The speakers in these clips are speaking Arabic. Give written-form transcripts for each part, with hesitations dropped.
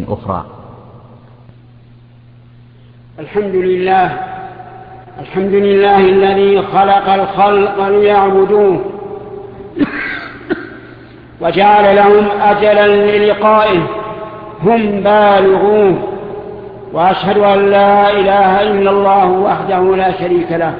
أخرى. الحمد لله الذي خلق الخلق ليعبدوه وجعل لهم أجلا للقائه هم بالغوه، وأشهد أن لا إله إلا الله وحده لا شريك له،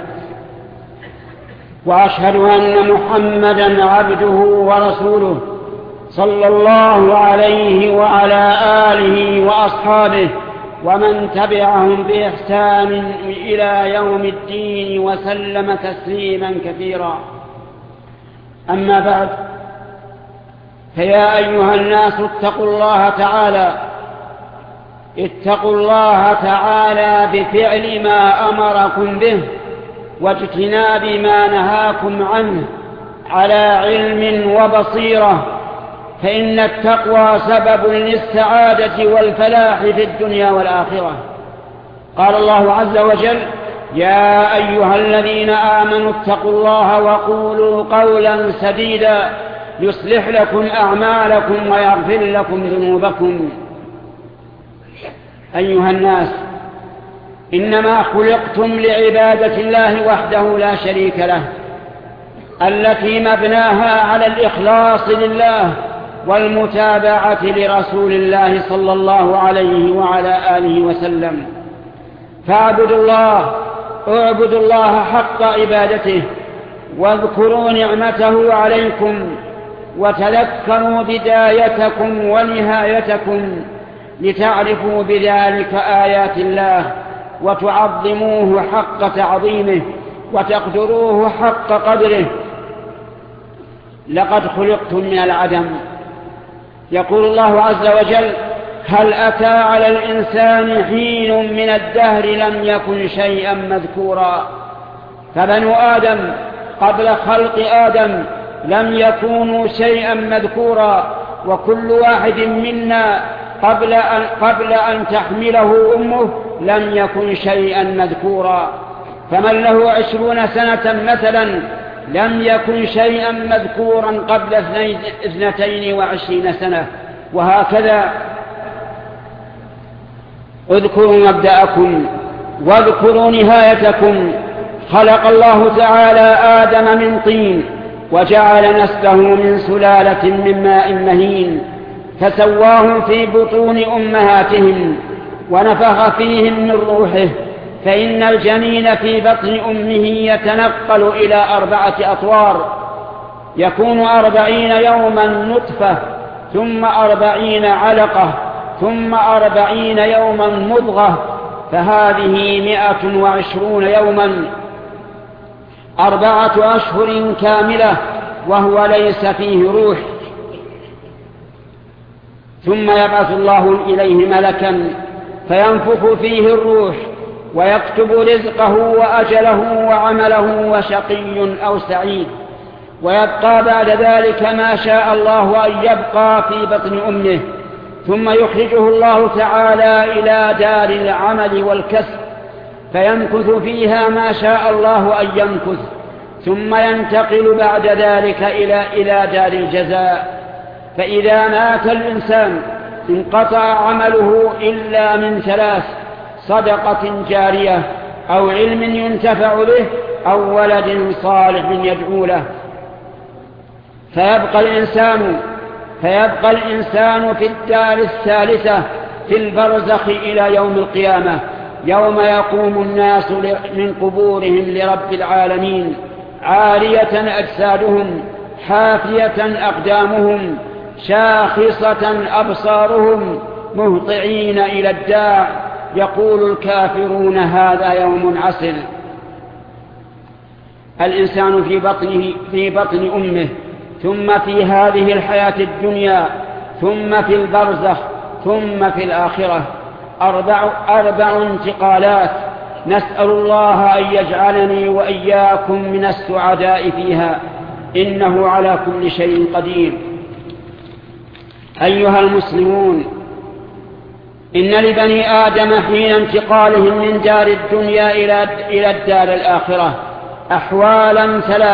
وأشهد أن محمدا عبده ورسوله صلى الله عليه وعلى آله وأصحابه ومن تبعهم بإحسان إلى يوم الدين وسلم تسليما كثيرا. أما بعد، فيا أيها الناس اتقوا الله تعالى بفعل ما أمركم به واجتناب ما نهاكم عنه على علم وبصيرة، فإن التقوى سبب للسعادة والفلاح في الدنيا والآخرة. قال الله عز وجل: يا أيها الذين آمنوا اتقوا الله وقولوا قولا سديدا يصلح لكم أعمالكم ويغفر لكم ذنوبكم. أيها الناس، إنما خلقتم لعبادة الله وحده لا شريك له، التي مبناها على الإخلاص لله والمتابعة لرسول الله صلى الله عليه وعلى آله وسلم. فاعبدوا الله حق عبادته، واذكروا نعمته عليكم، وتذكروا بدايتكم ونهايتكم، لتعرفوا بذلك آيات الله وتعظموه حق تعظيمه وتقدروه حق قدره. لقد خلقتم من العدم. يقول الله عز وجل: هل أتى على الإنسان حين من الدهر لم يكن شيئا مذكورا. فبنو آدم قبل خلق آدم لم يكونوا شيئا مذكورا، وكل واحد منا قبل أن تحمله أمه لم يكن شيئا مذكورا. فمن له 20 سنة مثلا لم يكن شيئا مذكورا قبل 22 سنة، وهكذا. اذكروا مبدأكم واذكروا نهايتكم. خلق الله تعالى آدم من طين، وجعل نسله من سلالة من ماء مهين، فسواهم في بطون أمهاتهم ونفخ فيهم من روحه. فإن الجنين في بطن أمه يتنقل إلى 4 أطوار، يكون 40 يوما نطفة، ثم 40 علقة، ثم 40 يوما مضغة، فهذه 120 يوما، 4 أشهر كاملة، وهو ليس فيه روح. ثم يبعث الله إليه ملكا فينفخ فيه الروح، ويكتب رزقه وأجله وعمله وشقي أو سعيد، ويبقى بعد ذلك ما شاء الله أن يبقى في بطن أمه. ثم يخرجه الله تعالى إلى دار العمل والكسب، فيمكث فيها ما شاء الله أن يمكث، ثم ينتقل بعد ذلك إلى دار الجزاء. فإذا مات الإنسان انقطع عمله إلا من 3: صدقة جارية، أو علم ينتفع به، أو ولد صالح يدعو له. فيبقى الإنسان في الدار الثالثة في البرزخ إلى يوم القيامة، يوم يقوم الناس من قبورهم لرب العالمين، عارية أجسادهم، حافية أقدامهم، شاخصة أبصارهم، مهطعين إلى الداع. يقول الكافرون: هذا يوم عسر. الإنسان في بطن أمه، ثم في هذه الحياة الدنيا، ثم في البرزخ، ثم في الآخرة. 4 انتقالات، نسأل الله أن يجعلني وإياكم من السعداء فيها، إنه على كل شيء قدير. أيها المسلمون، إن لبني آدم حين انتقالهم من دار الدنيا إلى الدار الآخرة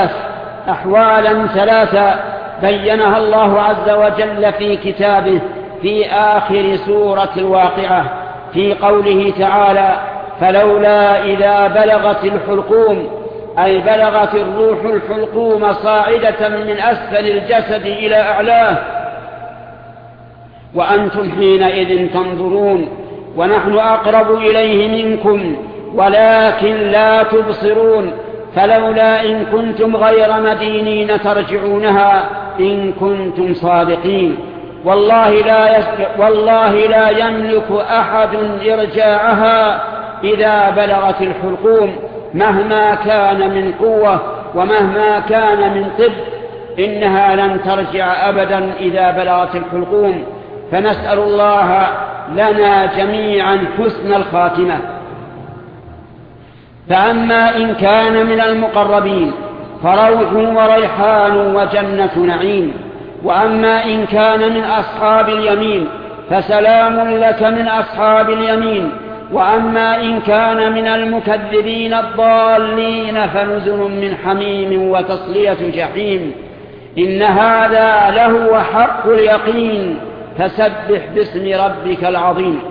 أحوالا ثلاثة بينها الله عز وجل في كتابه في آخر سورة الواقعة في قوله تعالى: فلولا إذا بلغت الحلقوم، أي بلغت الروح الحلقوم صاعدة من أسفل الجسد إلى أعلاه وأنتم حينئذ تنظرون ونحن أقرب إليه منكم ولكن لا تبصرون، فلولا إن كنتم غير مدينين ترجعونها إن كنتم صادقين. والله لا يملك أحد إرجاعها إذا بلغت الحلقوم مهما كان من قوة ومهما كان من طب، إنها لن ترجع أبدا إذا بلغت الحلقوم. فنسأل الله لنا جميعا حسن الخاتمة. فأما إن كان من المقربين فروح وريحان وجنة نعيم، وأما إن كان من أصحاب اليمين فسلام لك من أصحاب اليمين، وأما إن كان من المكذبين الضالين فنزل من حميم وتصلية جحيم. إن هذا لهو حق اليقين، فسبح باسم ربك العظيم.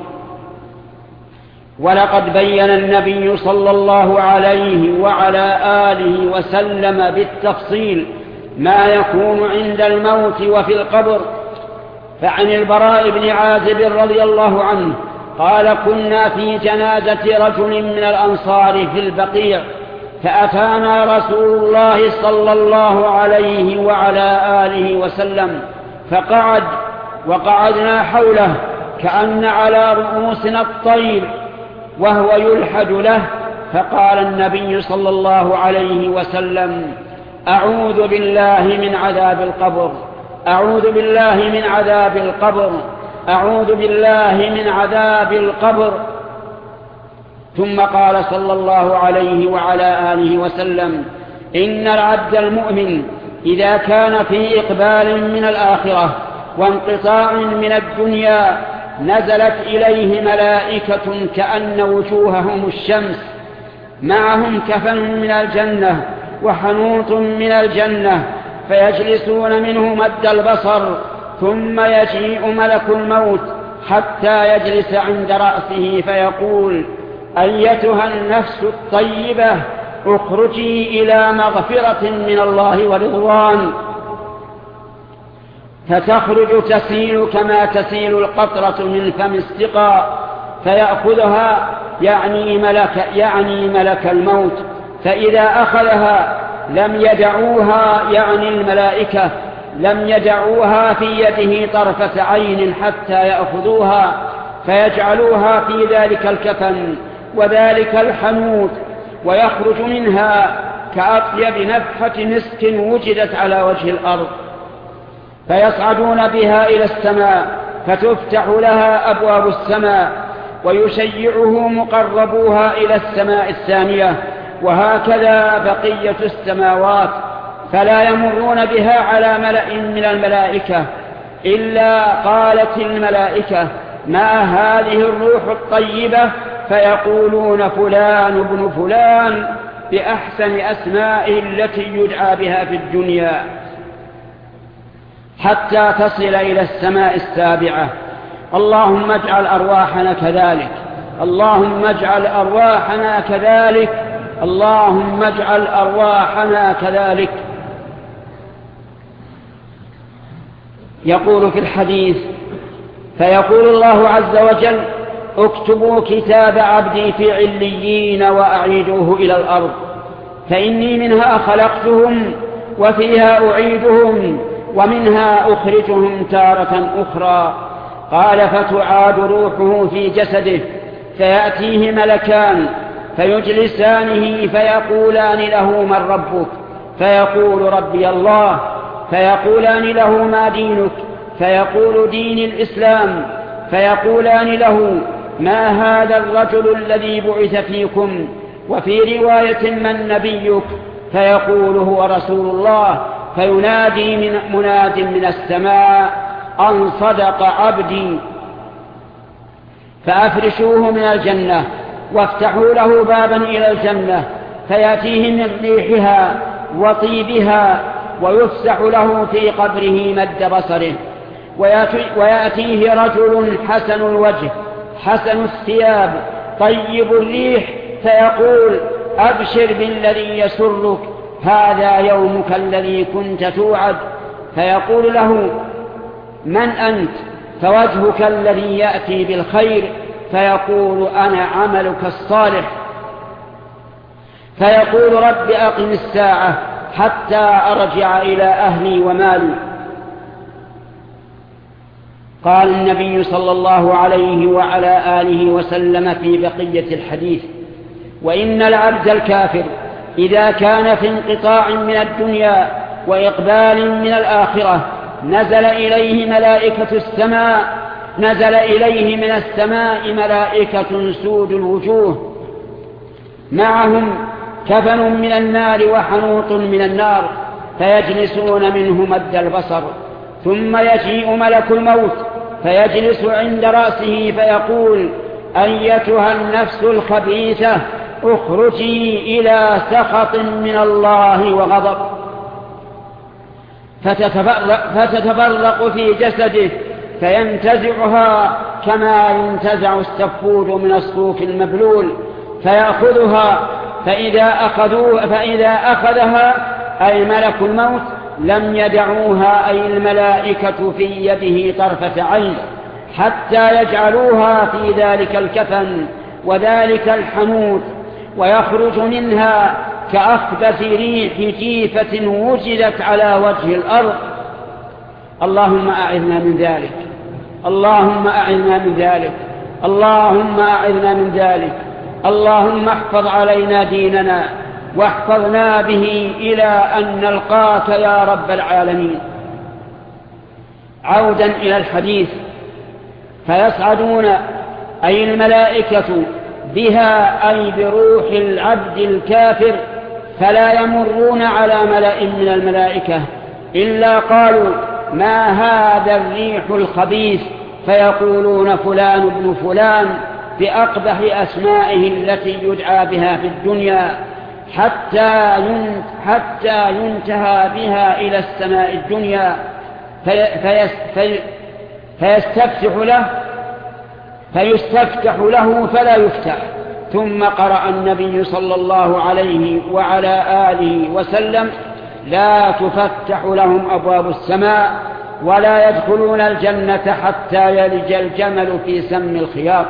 ولقد بين النبي صلى الله عليه وعلى آله وسلم بالتفصيل ما يكون عند الموت وفي القبر. فعن البراء بن عازب رضي الله عنه قال: كنا في جنازة رجل من الأنصار في البقيع، فأتانا رسول الله صلى الله عليه وعلى آله وسلم فقعد وقعدنا حوله كأن على رؤوسنا الطير وهو يلحد له، فقال النبي صلى الله عليه وسلم: أعوذ بالله من عذاب القبر، أعوذ بالله من عذاب القبر، أعوذ بالله من عذاب القبر. ثم قال صلى الله عليه وعلى آله وسلم: إن العبد المؤمن إذا كان في إقبال من الآخرة وانقطاع من الدنيا نزلت إليه ملائكة كأن وجوههم الشمس، معهم كفن من الجنة وحنوط من الجنة، فيجلسون منه مد البصر، ثم يجيء ملك الموت حتى يجلس عند رأسه فيقول: أيتها النفس الطيبة اخرجي إلى مغفرة من الله ورضوان. فتخرج تسيل كما تسيل القطرة من فم السقا، فيأخذها يعني ملك الموت، فإذا أخذها لم يدعوها يعني الملائكة لم يدعوها في يده طرفة عين حتى يأخذوها، فيجعلوها في ذلك الكفن وذلك الحنوط، ويخرج منها كأطيب نفحة مسك وجدت على وجه الأرض، فيصعدون بها إلى السماء فتفتح لها أبواب السماء، ويشيعه مقربوها إلى السماء الثانية، وهكذا بقية السماوات، فلا يمرون بها على ملأ من الملائكة إلا قالت الملائكة: ما هذه الروح الطيبة؟ فيقولون: فلان ابن فلان، بأحسن أسمائه التي يدعى بها في الدنيا، حتى تصل إلى السماء السابعة. اللهم اجعل أرواحنا كذلك، اللهم اجعل أرواحنا كذلك، اللهم اجعل أرواحنا كذلك. يقول في الحديث: فيقول الله عز وجل: اكتبوا كتاب عبدي في عليين وأعيدوه إلى الأرض، فإني منها خلقتهم وفيها أعيدهم ومنها أخرجهم تارة أخرى. قال: فتعاد روحه في جسده، فيأتيه ملكان فيجلسانه فيقولان له: من ربك؟ فيقول: ربي الله. فيقولان له: ما دينك؟ فيقول: دين الإسلام. فيقولان له: ما هذا الرجل الذي بعث فيكم؟ وفي رواية: من نبيك؟ فيقول: هو رسول الله. فينادي مناد من السماء: أن صدق عبدي. فأفرشوه من الجنة وافتحوا له بابا إلى الجنة، فيأتيه من ريحها وطيبها، ويفسح له في قبره مد بصره، ويأتيه رجل حسن الوجه حسن الثياب طيب الريح فيقول: أبشر بالذي يسرك، هذا يومك الذي كنت توعد. فيقول له: من أنت؟ فوجهك الذي يأتي بالخير. فيقول: أنا عملك الصالح. فيقول: رب أقم الساعة حتى أرجع إلى أهلي ومالي. قال النبي صلى الله عليه وعلى آله وسلم في بقية الحديث: وإن العبد الكافر إذا كان في انقطاع من الدنيا وإقبال من الآخرة نزل إليه من السماء ملائكة سود الوجوه معهم كفن من النار وحنوط من النار، فيجلسون منه مد البصر. ثم يجيء ملك الموت فيجلس عند رأسه فيقول: أيتها النفس الخبيثة، اخرجي إلى سخط من الله وغضب. فتتفرق في جسده فينتزعها كما ينتزع السفود من الصوف المبلول، فيأخذها. فإذا أخذها أي ملك الموت لم يدعوها أي الملائكة في يده طرفة عين حتى يجعلوها في ذلك الكفن وذلك الحنوط، ويخرج منها كأخبث ريح جيفة وجدت على وجه الأرض. اللهم أعذنا من ذلك، اللهم أعذنا من ذلك، اللهم أعذنا من ذلك. اللهم احفظ علينا ديننا واحفظنا به إلى أن نلقاك يا رب العالمين. عودا إلى الحديث: فيصعدون أي الملائكة بها أي بروح العبد الكافر، فلا يمرون على ملأ من الملائكة إلا قالوا: ما هذا الريح الخبيث؟ فيقولون: فلان ابن فلان، بأقبح أسمائه التي يدعى بها في الدنيا، حتى ينتهى بها إلى السماء الدنيا فيستفتح له فلا يفتح. ثم قرأ النبي صلى الله عليه وعلى آله وسلم: لا تفتح لهم أبواب السماء ولا يدخلون الجنة حتى يلج الجمل في سم الخياط.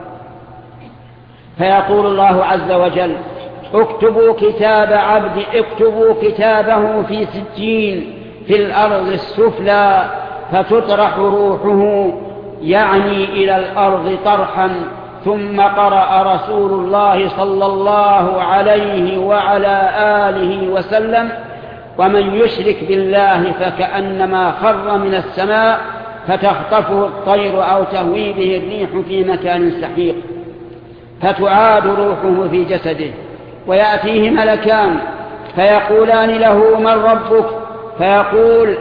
فيقول الله عز وجل: اكتبوا كتاب عبدي، اكتبوا كتابه في سجين في الأرض السفلى، فتطرح روحه يعني إلى الأرض طرحا. ثم قرأ رسول الله صلى الله عليه وعلى آله وسلم: ومن يشرك بالله فكأنما خر من السماء فتخطفه الطير أو تهوي به الريح في مكان سحيق. فتعاد روحه في جسده، ويأتيه ملكان فيقولان له: من ربك؟ فيقول: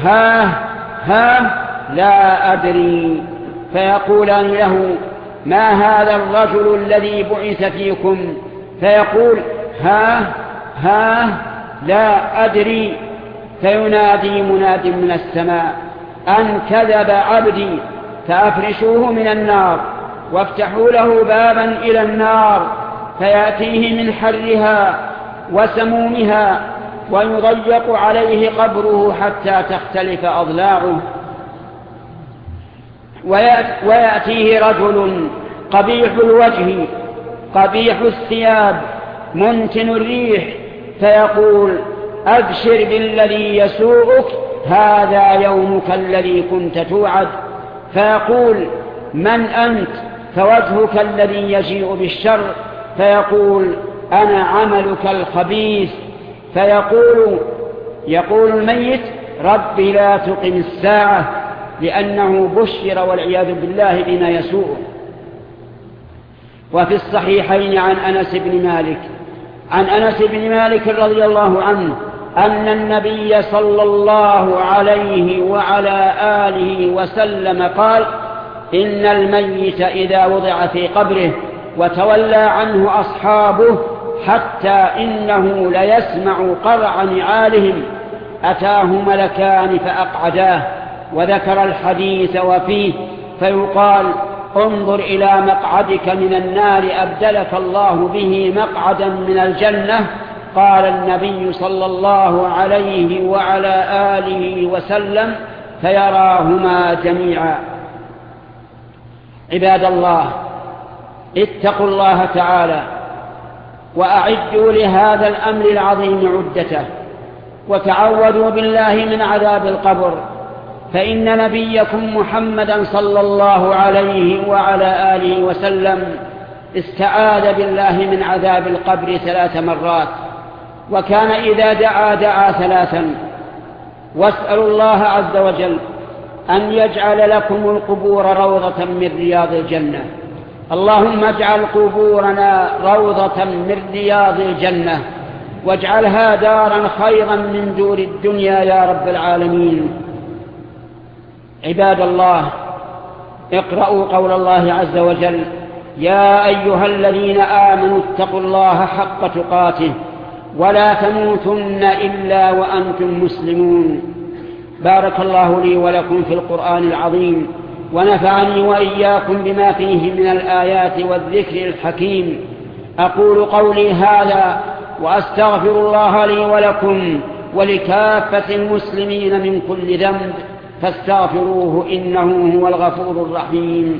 ها لا أدري. فيقولان له: ما هذا الرجل الذي بعث فيكم؟ فيقول: ها لا أدري. فينادي مناد من السماء: أن كذب عبدي، فأفرشوه من النار وافتحوا له بابا إلى النار، فيأتيه من حرها وسمومها، ويضيق عليه قبره حتى تختلف أضلاعه. ويأتيه رجل قبيح الوجه قبيح الثياب منتن الريح، فيقول: أبشر بالذي يسوءك، هذا يومك الذي كنت توعد. فيقول: من أنت؟ فوجهك الذي يجيء بالشر. فيقول: أنا عملك الخبيث. يقول الميت: رب لا تقم الساعة، لأنه بشر والعياذ بالله بما يسوء. وفي الصحيحين عن أنس بن مالك رضي الله عنه أن النبي صلى الله عليه وعلى آله وسلم قال: إن الميت إذا وضع في قبره وتولى عنه أصحابه حتى إنه ليسمع قرع نعالهم، أتاه ملكان فأقعداه وذكر الحديث وفيه، فيقال: انظر إلى مقعدك من النار أبدلك الله به مقعدا من الجنة. قال النبي صلى الله عليه وعلى آله وسلم: فيراهما جميعا. عباد الله، اتقوا الله تعالى وأعدوا لهذا الأمر العظيم عدته، وتعوذوا بالله من عذاب القبر، فإن نبيكم محمدا صلى الله عليه وعلى آله وسلم استعاذ بالله من عذاب القبر 3 مرات، وكان إذا دعا 3. واسألوا الله عز وجل أن يجعل لكم القبور روضة من رياض الجنة. اللهم اجعل قبورنا روضة من رياض الجنة، واجعلها دارا خيرا من دور الدنيا يا رب العالمين. عباد الله، اقرأوا قول الله عز وجل: يا أيها الذين آمنوا اتقوا الله حق تقاته ولا تموتن إلا وأنتم مسلمون. بارك الله لي ولكم في القرآن العظيم، ونفعني وإياكم بما فيه من الآيات والذكر الحكيم. أقول قولي هذا وأستغفر الله لي ولكم ولكافة المسلمين من كل ذنب، فاستغفروه إنه هو الغفور الرحيم.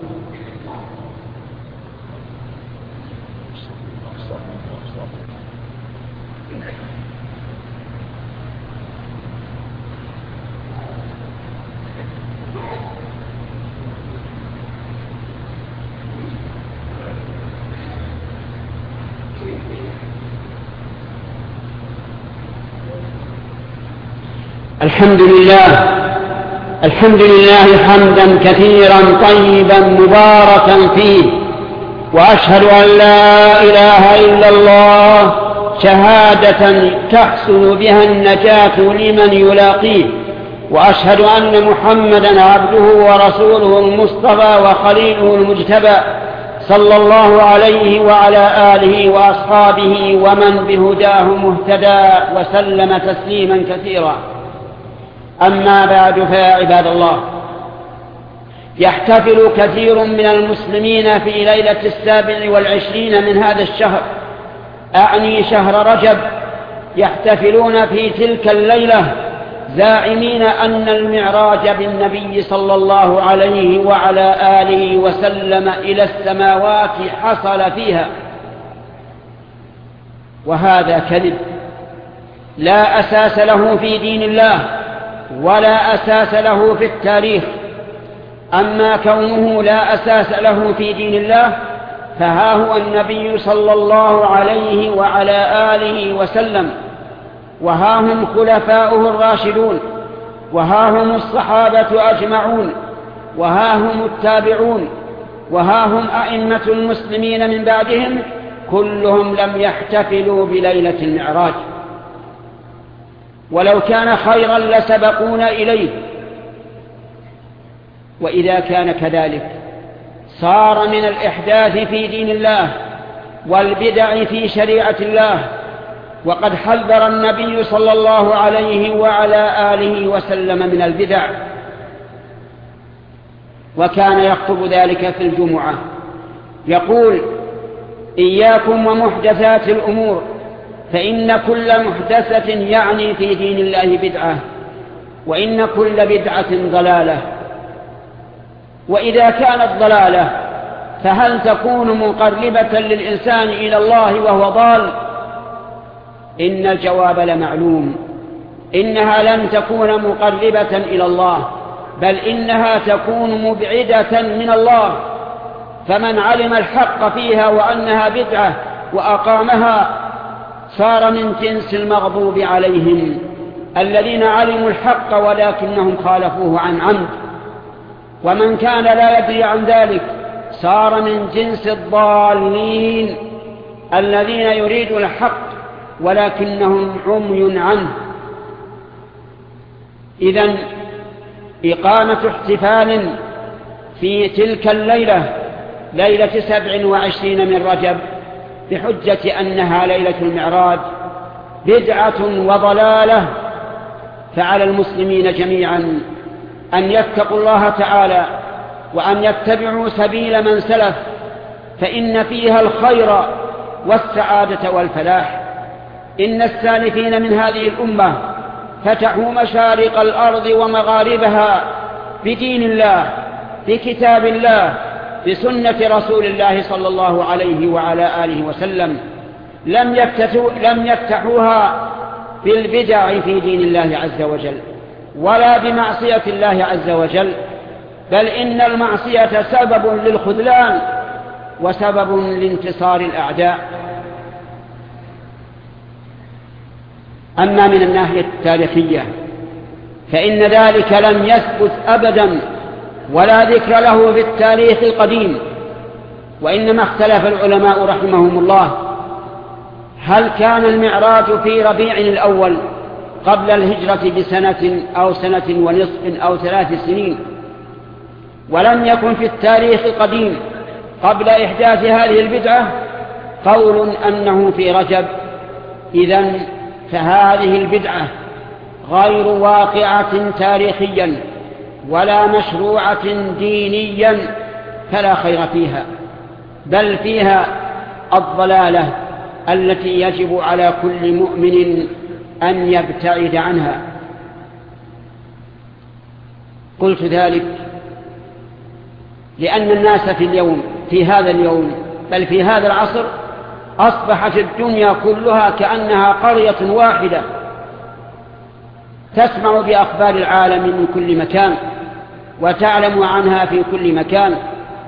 الحمد لله حمدا كثيرا طيبا مباركا فيه، وأشهد أن لا إله إلا الله شهادة تحصل بها النجاة لمن يلاقيه، وأشهد أن محمدا عبده ورسوله المصطفى وخليله المجتبى، صلى الله عليه وعلى آله وأصحابه ومن بهداه مهتدى، وسلم تسليما كثيرا. أما بعد، فيا عباد الله، يحتفل كثير من المسلمين في ليلة 27 من هذا الشهر، أعني شهر رجب، يحتفلون في تلك الليلة زاعمين أن المعراج بالنبي صلى الله عليه وعلى آله وسلم إلى السماوات حصل فيها، وهذا كذب لا أساس له في دين الله ولا أساس له في التاريخ. أما كونه لا أساس له في دين الله، فها هو النبي صلى الله عليه وعلى آله وسلم، وها هم خلفاؤه الراشدون، وها هم الصحابة أجمعون، وها هم التابعون، وها هم أئمة المسلمين من بعدهم، كلهم لم يحتفلوا بليلة المعراج. ولو كان خيرا لسبقونا إليه. وإذا كان كذلك، صار من الإحداث في دين الله والبدع في شريعة الله، وقد حذر النبي صلى الله عليه وعلى آله وسلم من البدع، وكان يخطب ذلك في الجمعة، يقول: إياكم ومحدثات الأمور، فإن كل محدثة يعني في دين الله بدعة، وإن كل بدعة ضلالة. وإذا كانت ضلالة، فهل تكون مقربة للإنسان إلى الله وهو ضال؟ إن الجواب لمعلوم، إنها لن تكون مقربة إلى الله، بل إنها تكون مبعدة من الله. فمن علم الحق فيها وأنها بدعة وأقامها صار من جنس المغضوب عليهم، الذين علموا الحق ولكنهم خالفوه عن عمد. ومن كان لا يدري عن ذلك صار من جنس الضالين، الذين يريدون الحق ولكنهم عمي عنه. إذن إقامة احتفال في تلك الليلة، ليلة 27 من رجب، بحجة أنها ليلة المعراج، بدعة وضلالة، فعلى المسلمين جميعا أن يتقوا الله تعالى وأن يتبعوا سبيل من سلف، فإن فيها الخير والسعادة والفلاح. إن السالفين من هذه الأمة فتحوا مشارق الأرض ومغاربها بدين الله، بكتاب الله، بسنة رسول الله صلى الله عليه وعلى آله وسلم. لم يفتحوها بالبدع في دين الله عز وجل ولا بمعصية الله عز وجل، بل إن المعصية سبب للخذلان وسبب لانتصار الأعداء. أما من الناحية التاريخية فإن ذلك لم يثبت أبدا ولا ذكر له في التاريخ القديم، وإنما اختلف العلماء رحمهم الله هل كان المعراج في ربيع الأول قبل الهجرة بسنة أو سنة ونصف أو 3 سنين. ولم يكن في التاريخ القديم قبل إحداث هذه البدعة قول أنه في رجب، إذن فهذه البدعة غير واقعة تاريخيا ولا مشروعة دينيا، فلا خير فيها، بل فيها الضلالة التي يجب على كل مؤمن أن يبتعد عنها. قلت ذلك لأن الناس في هذا اليوم بل في هذا العصر أصبحت الدنيا كلها كأنها قرية واحدة تسمع بأخبار العالم من كل مكان وتعلم عنها في كل مكان.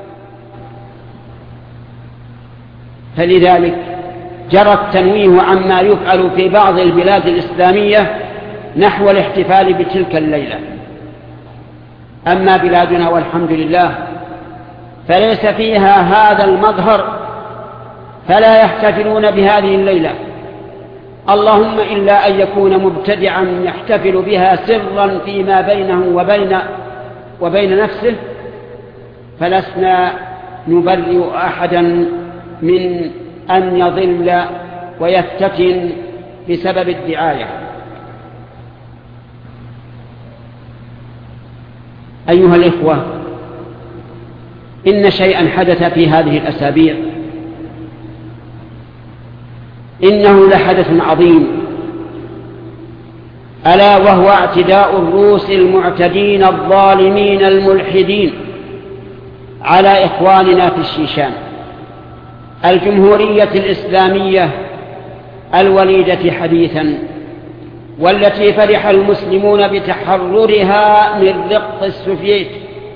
فلذلك جرى التنويه عما يفعل في بعض البلاد الإسلامية نحو الاحتفال بتلك الليلة. أما بلادنا والحمد لله فليس فيها هذا المظهر، فلا يحتفلون بهذه الليلة، اللهم إلا أن يكون مبتدعا يحتفل بها سرا فيما بينه وبين نفسه، فلسنا نبرئ أحدا من أن يضل ويفتتن بسبب الدعاية. أيها الإخوة، إن شيئا حدث في هذه الأسابيع، إنه لحدث عظيم، ألا وهو اعتداء الروس المعتدين الظالمين الملحدين على إخواننا في الشيشان، الجمهورية الإسلامية الوليدة حديثا، والتي فرح المسلمون بتحررها من رق السوفييت.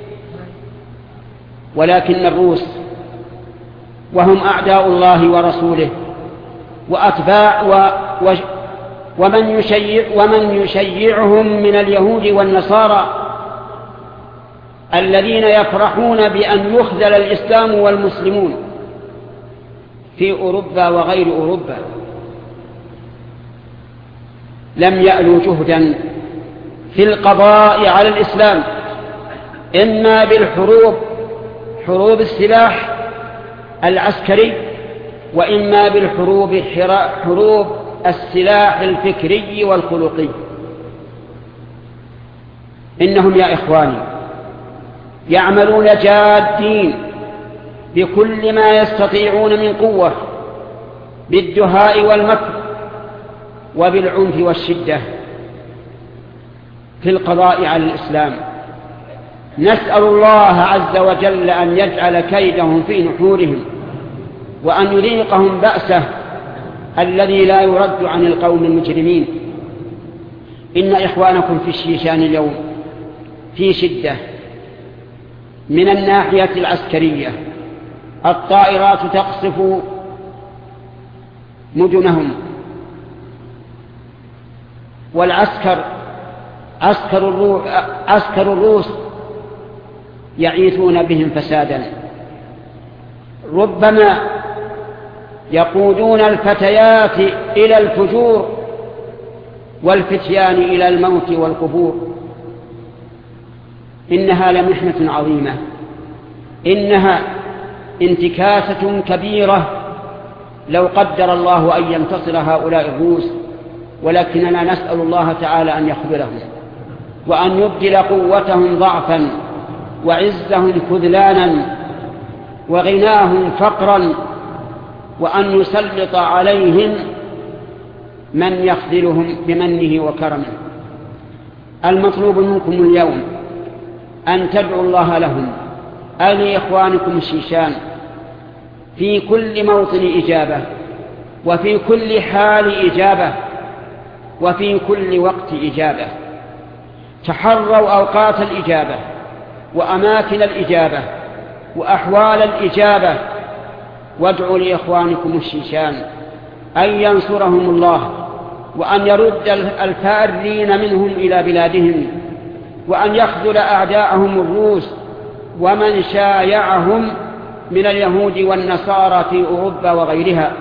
ولكن الروس وهم أعداء الله ورسوله وأتباع ومن يشيعهم من اليهود والنصارى الذين يفرحون بأن يخذل الإسلام والمسلمون في أوروبا وغير أوروبا، لم يألوا جهدا في القضاء على الإسلام، إما حروب السلاح العسكري، وإما حروب السلاح الفكري والخلقي. إنهم يا إخواني يعملون جادين بكل ما يستطيعون من قوة، بالدهاء والمكر وبالعنف والشدة في القضاء على الإسلام. نسأل الله عز وجل أن يجعل كيدهم في نحورهم، وأن يذيقهم بأسه الذي لا يرد عن القوم المجرمين. إن إخوانكم في الشيشان اليوم في شدة من الناحية العسكرية، الطائرات تقصف مدنهم، والعسكر عسكر الروس يعيثون بهم فسادا، ربما يقودون الفتيات إلى الفجور والفتيان إلى الموت والقبور. إنها لمحنة عظيمة، إنها انتكاسة كبيرة لو قدر الله أن ينتصر هؤلاء الروس، ولكننا نسأل الله تعالى أن يخذلهم. وأن يبدل قوتهم ضعفا وعزهم خذلانا وغناهم فقرا، وأن يسلط عليهم من يخذلهم بمنه وكرمه. المطلوب منكم اليوم أن تدعوا الله لهم، لإخوانكم الشيشان، في كل موطن إجابة، وفي كل حال إجابة، وفي كل وقت إجابة. تحروا أوقات الإجابة وأماكن الإجابة وأحوال الإجابة، وادعوا لإخوانكم الشيشان أن ينصرهم الله، وأن يرد الفارين منهم إلى بلادهم، وأن يخذل أعداءهم الروس ومن شايعهم من اليهود والنصارى في أوروبا وغيرها.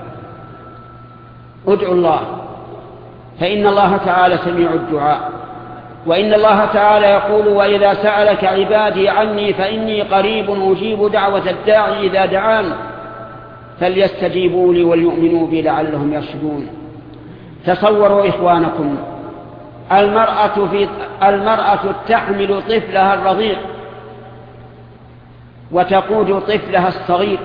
ادعوا الله، فإن الله تعالى سميع الدعاء، وإن الله تعالى يقول: وإذا سألك عبادي عني فإني قريب أجيب دعوة الداعي إذا دعان فليستجيبوا لي وليؤمنوا بي لعلهم يرشدون. تصوروا إخوانكم، المرأة تحمل طفلها الرضيع وتقود طفلها الصغير،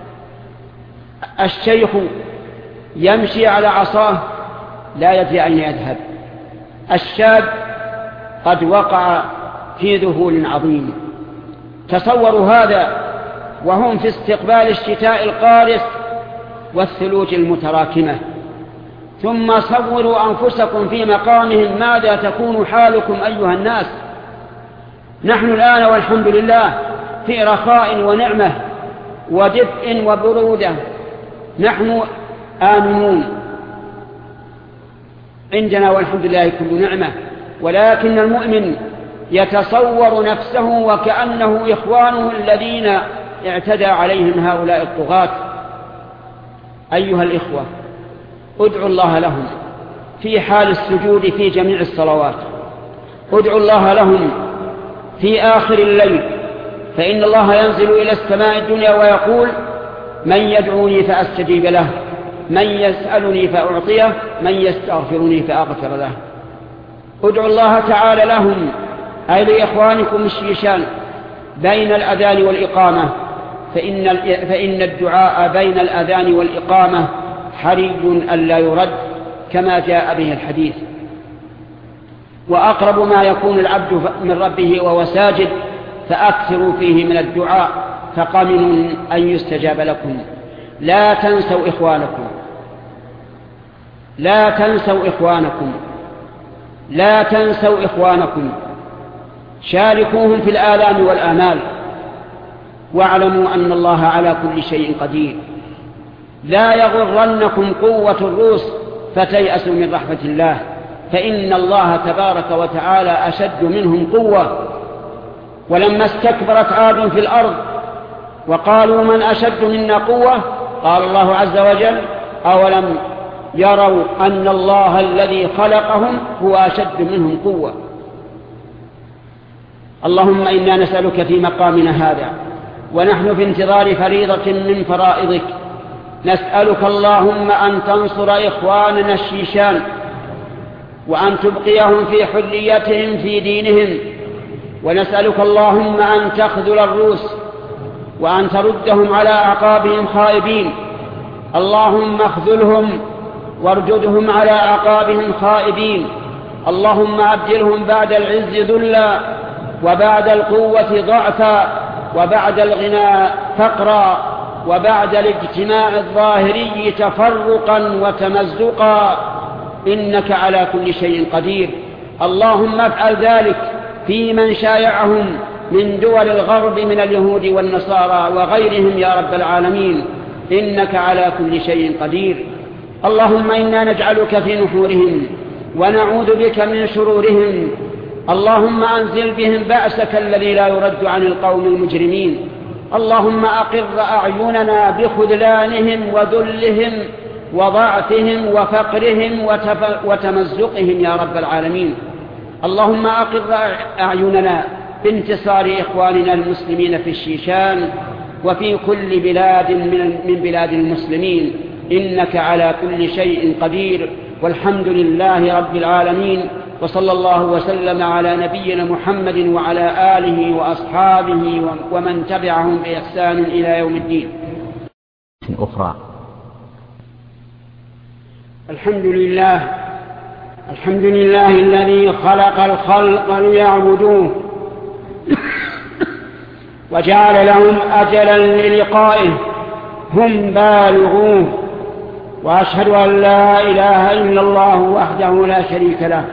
الشيخ يمشي على عصاه لا يدري أين يذهب، الشاب قد وقع في ذهول عظيم. تصوروا هذا وهم في استقبال الشتاء القارس والثلوج المتراكمة، ثم صوروا أنفسكم في مقامهم، ماذا تكون حالكم أيها الناس؟ نحن الآن والحمد لله في رخاء ونعمة ودفء وبرودة، نحن آمنون عندنا والحمد لله كل نعمة، ولكن المؤمن يتصور نفسه وكأنه إخوانه الذين اعتدى عليهم هؤلاء الطغاة. أيها الإخوة، ادعوا الله لهم في حال السجود في جميع الصلوات، ادعوا الله لهم في آخر الليل، فإن الله ينزل إلى السماء الدنيا ويقول: من يدعوني فأستجيب له، من يسألني فأعطيه، من يستغفرني فأغفر له. ادعوا الله تعالى لهم، أي لإخوانكم الشيشان، بين الأذان والإقامة، فإن الدعاء بين الأذان والإقامة حري ألا يرد كما جاء به الحديث. وأقرب ما يكون العبد من ربه وهو ساجد، فأكثروا فيه من الدعاء، فقمنوا أن يستجاب لكم. لا تنسوا إخوانكم، لا تنسوا إخوانكم، لا تنسوا إخوانكم، شاركوهم في الآلام والآمال، واعلموا أن الله على كل شيء قدير. لا يغرنكم قوة الروس فتيأسوا من رحمة الله، فإن الله تبارك وتعالى أشد منهم قوة. ولما استكبرت عاد في الأرض وقالوا: من أشد منا قوة؟ قال الله عز وجل: أولم يروا أن الله الذي خلقهم هو أشد منهم قوة. اللهم إنا نسألك في مقامنا هذا ونحن في انتظار فريضة من فرائضك، نسألك اللهم أن تنصر إخواننا الشيشان، وأن تبقيهم في حريتهم في دينهم، ونسألك اللهم أن تخذل الروس وأن تردهم على أعقابهم خائبين. اللهم اخذلهم وارددهم على أعقابهم خائبين. اللهم أبدلهم بعد العز ذلا، وبعد القوة ضعفا، وبعد الغنى فقرا، وبعد الاجتماع الظاهري تفرقا وتمزقا، إنك على كل شيء قدير. اللهم افعل ذلك في من شايعهم من دول الغرب من اليهود والنصارى وغيرهم يا رب العالمين، إنك على كل شيء قدير. اللهم إنا نجعلك في نحورهم ونعوذ بك من شرورهم. اللهم أنزل بهم بأسك الذي لا يرد عن القوم المجرمين. اللهم أقر أعيننا بخذلانهم وذلهم وضعفهم وفقرهم وتمزقهم يا رب العالمين. اللهم أقر أعيننا بانتصار إخواننا المسلمين في الشيشان وفي كل بلاد من بلاد المسلمين، إنك على كل شيء قدير، والحمد لله رب العالمين. وصلى الله وسلم على نبينا محمد وعلى آله وأصحابه ومن تبعهم بإحسان إلى يوم الدين. أخرى. الحمد لله الذي خلق الخلق ليعبدوه وجعل لهم أجلا للقائه هم بالغوه، وأشهد أن لا إله إلا الله وحده لا شريك له،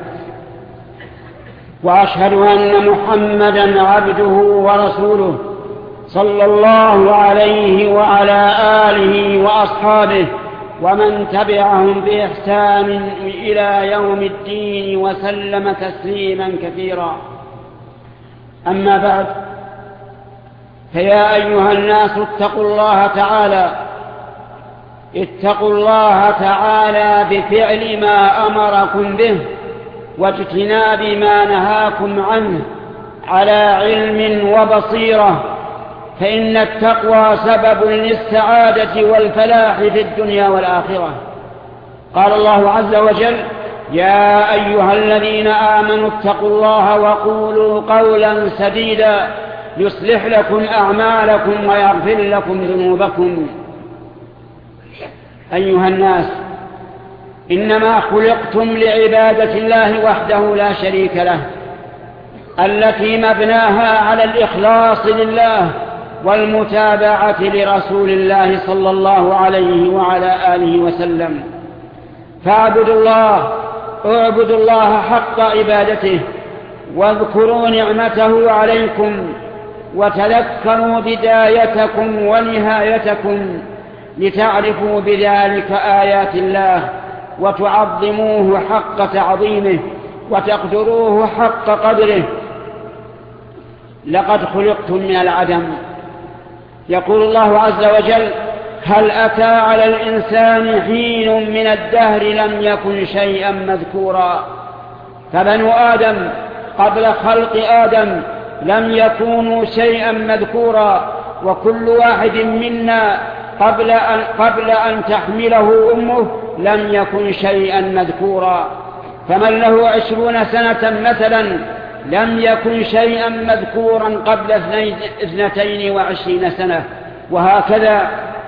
وأشهد أن محمدا عبده ورسوله صلى الله عليه وعلى آله وأصحابه ومن تبعهم بإحسان إلى يوم الدين وسلم تسليما كثيرا. أما بعد، فيا أيها الناس اتقوا الله تعالى بفعل ما أمركم به واجتناب ما نهاكم عنه على علم وبصيرة، فإن التقوى سبب للسعادة والفلاح في الدنيا والآخرة. قال الله عز وجل: يا أيها الذين آمنوا اتقوا الله وقولوا قولا سديدا يصلح لكم أعمالكم ويغفر لكم ذنوبكم. أيها الناس، إنما خلقتم لعبادة الله وحده لا شريك له، التي مبناها على الإخلاص لله والمتابعة لرسول الله صلى الله عليه وعلى آله وسلم. فاعبدوا الله حق عبادته، واذكروا نعمته عليكم، وتذكروا بدايتكم ونهايتكم، لتعرفوا بذلك آيات الله وتعظموه حق تعظيمه وتقدروه حق قدره. لقد خلقتم من العدم. يقول الله عز وجل: هل أتى على الإنسان حين من الدهر لم يكن شيئا مذكورا. فبنو آدم قبل خلق آدم لم يكونوا شيئا مذكورا، وكل واحد منا قبل أن تحمله أمه لم يكن شيئا مذكورا. فمن له 20 سنة مثلا لم يكن شيئا مذكورا قبل 22 سنة، وهكذا.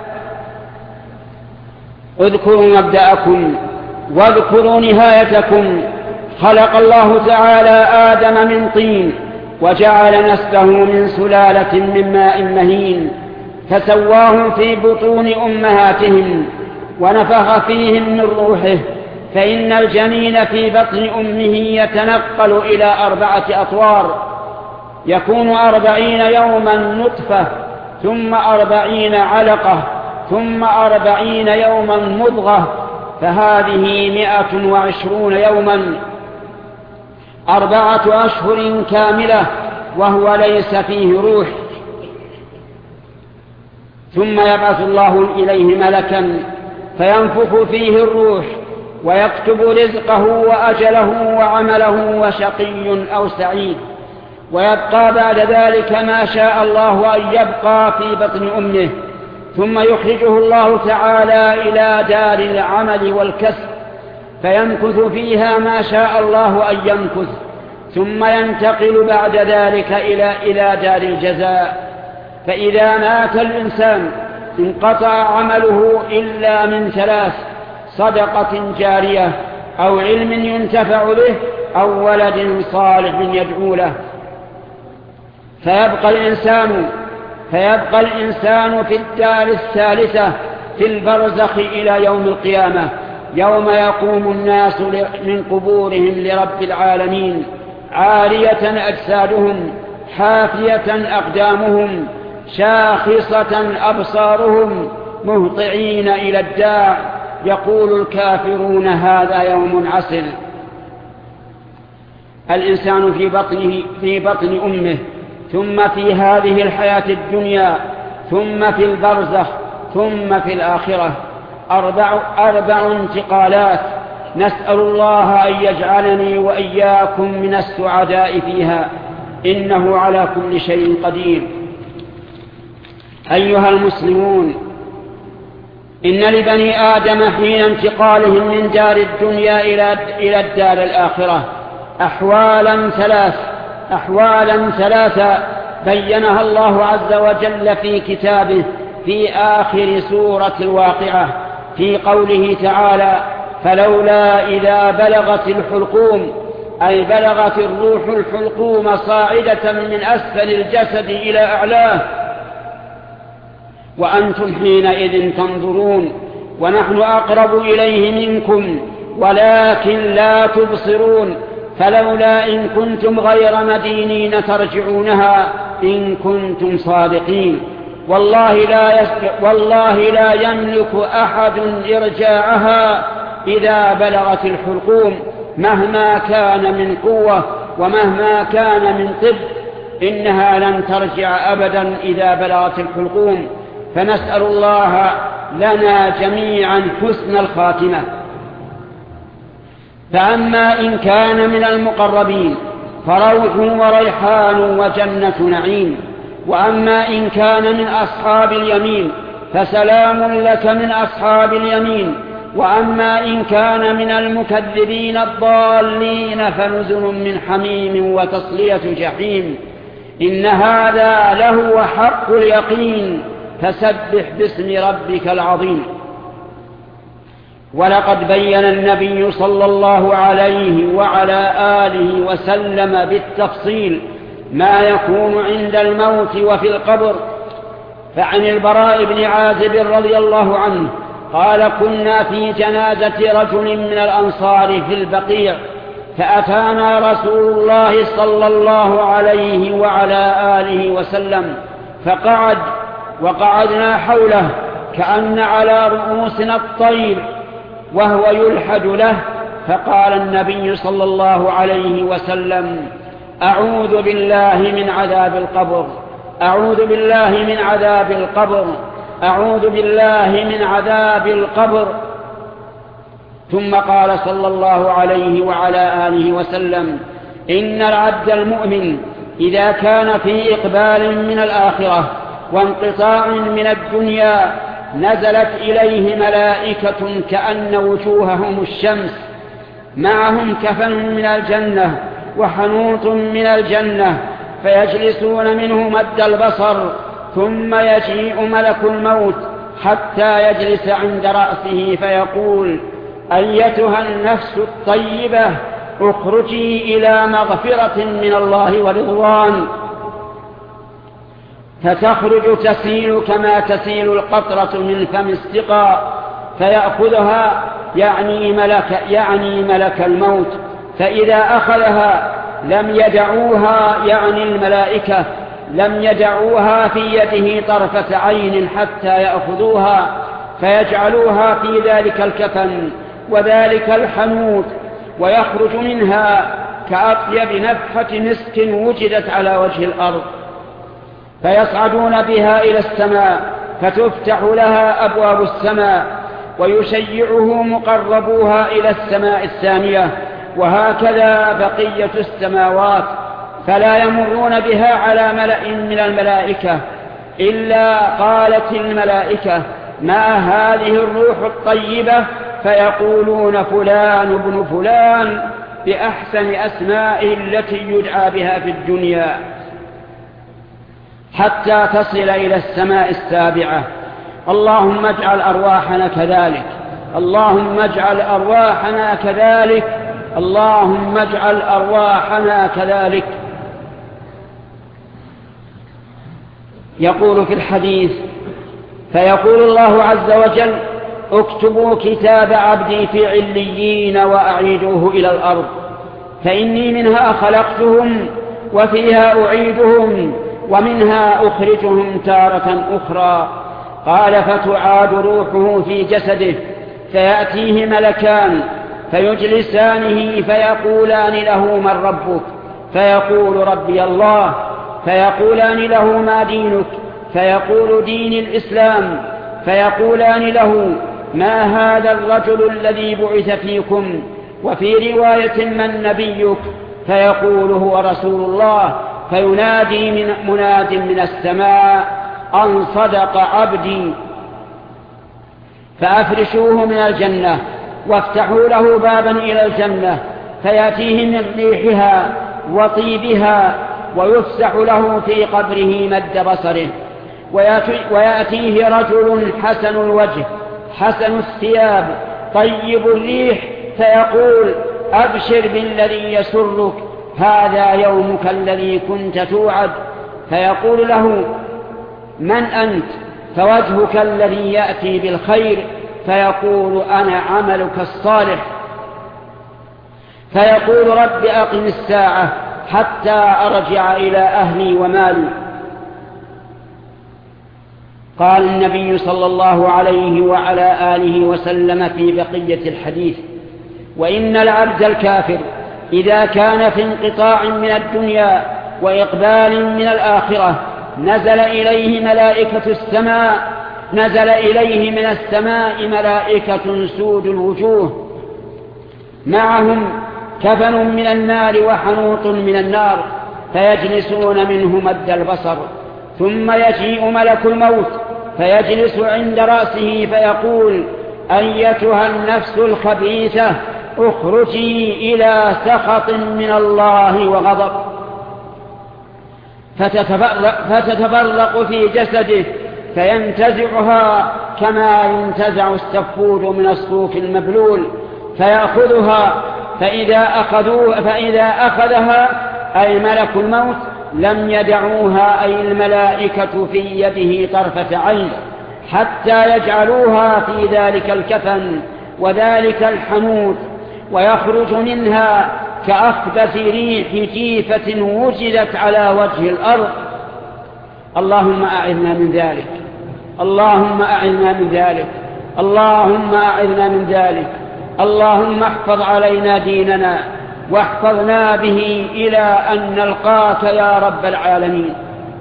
اذكروا مبدأكم واذكروا نهايتكم. خلق الله تعالى آدم من طين، وجعل نسله من سلالة من ماء مهين، فسواهم في بطون أمهاتهم ونفخ فيهم من روحه. فإن الجنين في بطن أمه يتنقل إلى 4 أطوار، يكون 40 يوما نطفة، ثم 40 علقة، ثم 40 يوما مضغة، فهذه 120 يوما، 4 أشهر كاملة، وهو ليس فيه روح. ثم يبعث الله إليه ملكا فينفخ فيه الروح ويكتب رزقه وأجله وعمله وشقي أو سعيد، ويبقى بعد ذلك ما شاء الله أن يبقى في بطن أمه. ثم يخرجه الله تعالى إلى دار العمل والكسب، فيمكث فيها ما شاء الله أن يمكث، ثم ينتقل بعد ذلك إلى دار الجزاء. فإذا مات الإنسان انقطع عمله إلا من 3: صدقة جارية، أو علم ينتفع به، أو ولد صالح يدعو له. فيبقى الإنسان في الدار الثالثة في البرزخ إلى يوم القيامة، يوم يقوم الناس من قبورهم لرب العالمين، عارية أجسادهم، حافية أقدامهم، شاخصة أبصارهم، مهطعين إلى الداع، يقول الكافرون: هذا يوم عسر. الإنسان في بطن أمه، ثم في هذه الحياة الدنيا، ثم في البرزخ، ثم في الآخرة. 4 انتقالات، نسأل الله أن يجعلني وإياكم من السعداء فيها، إنه على كل شيء قدير. أيها المسلمون، إن لبني آدم حين انتقالهم من دار الدنيا إلى الدار الآخرة أحوالا ثلاثة بينها الله عز وجل في كتابه في آخر سورة الواقعة في قوله تعالى: فلولا إذا بلغت الحلقوم، أي بلغت الروح الحلقوم صاعدة من أسفل الجسد إلى أعلاه وأنتم حينئذ تنظرون ونحن أقرب إليه منكم ولكن لا تبصرون، فلولا إن كنتم غير مدينين ترجعونها إن كنتم صادقين. والله لا يملك أحد إرجاعها إذا بلغت الحلقوم مهما كان من قوة ومهما كان من طب، إنها لن ترجع أبدا إذا بلغت الحلقوم. فنسأل الله لنا جميعا حسن الخاتمة. فأما إن كان من المقربين فروح وريحان وجنة نعيم، وأما إن كان من أصحاب اليمين فسلام لك من أصحاب اليمين، وأما إن كان من المكذبين الضالين فنزل من حميم وتصلية جحيم. إن هذا لهو حق اليقين، فسبح باسم ربك العظيم. ولقد بين النبي صلى الله عليه وعلى آله وسلم بالتفصيل ما يكون عند الموت وفي القبر. فعن البراء بن عازب رضي الله عنه قال: كنا في جنازة رجل من الأنصار في البقيع، فأتانا رسول الله صلى الله عليه وعلى آله وسلم فقعد وقعدنا حوله كأن على رؤوسنا الطير وهو يلحد له، فقال النبي صلى الله عليه وسلم: أعوذ بالله من عذاب القبر، أعوذ بالله من عذاب القبر، أعوذ بالله من عذاب القبر. ثم قال صلى الله عليه وعلى آله وسلم: إن العبد المؤمن إذا كان في إقبال من الآخرة وانقطاع من الدنيا نزلت إليه ملائكة كأن وجوههم الشمس، معهم كفن من الجنة وحنوط من الجنة، فيجلسون منه مد البصر، ثم يجيء ملك الموت حتى يجلس عند رأسه فيقول: أيتها النفس الطيبة اخرجي إلى مغفرة من الله ورضوان. فتخرج تسيل كما تسيل القطرة من فم السقا، فيأخذها يعني ملك الموت، فإذا أخذها لم يدعوها يعني الملائكة لم يدعوها في يده طرفة عين حتى يأخذوها، فيجعلوها في ذلك الكفن وذلك الحنوط، ويخرج منها كأطيب نفحة مسك وجدت على وجه الأرض، فيصعدون بها إلى السماء فتفتح لها أبواب السماء، ويشيعه مقربوها إلى السماء الثانية، وهكذا بقية السماوات، فلا يمرون بها على ملأ من الملائكة إلا قالت الملائكة: ما هذه الروح الطيبة؟ فيقولون: فلان ابن فلان، بأحسن أسمائه التي يدعى بها في الدنيا، حتى تصل إلى السماء السابعة. اللهم اجعل أرواحنا كذلك، اللهم اجعل أرواحنا كذلك، اللهم اجعل أرواحنا كذلك. يقول في الحديث: فيقول الله عز وجل: اكتبوا كتاب عبدي في عليين وأعيدوه إلى الأرض، فإني منها خلقتهم وفيها أعيدهم ومنها أخرجهم تارة أخرى. قال: فتعاد روحه في جسده، فيأتيه ملكان فيجلسانه فيقولان له: من ربك؟ فيقول: ربي الله. فيقولان له: ما دينك؟ فيقول: دين الإسلام. فيقولان له: ما هذا الرجل الذي بعث فيكم؟ وفي رواية: من نبيك؟ فيقول: هو رسول الله. فينادي مناد من السماء: أن صدق عبدي. فأفرشوه من الجنة وافتحوا له بابا إلى الجنة، فيأتيه من ريحها وطيبها ويفسح له في قبره مد بصره. ويأتيه رجل حسن الوجه حسن الثياب طيب الريح فيقول: أبشر بالذي يسرك، هذا يومك الذي كنت توعد. فيقول له: من أنت؟ فوجهك الذي يأتي بالخير. فيقول: أنا عملك الصالح. فيقول: رب أقم الساعة حتى أرجع إلى أهلي ومالي. قال النبي صلى الله عليه وعلى آله وسلم في بقية الحديث: وإن العبد الكافر إذا كان في انقطاع من الدنيا وإقبال من الآخرة نزل إليه من السماء ملائكة سود الوجوه معهم كفن من النار وحنوط من النار، فيجلسون منه مد البصر. ثم يجيء ملك الموت فيجلس عند رأسه فيقول: أيتها النفس الخبيثة، اخرجي إلى سخط من الله وغضب. فتتفرق في جسده فينتزعها كما ينتزع السفود من الصوف المبلول، فيأخذها. فإذا أخذها أي ملك الموت لم يدعوها أي الملائكة في يده طرفة عين حتى يجعلوها في ذلك الكفن وذلك الحنوط، ويخرج منها كأخبث ريح جيفة وجدت على وجه الأرض. اللهم أعذنا من ذلك، اللهم أعذنا من ذلك، اللهم أعذنا من ذلك. اللهم احفظ علينا ديننا واحفظنا به إلى أن نلقاك يا رب العالمين.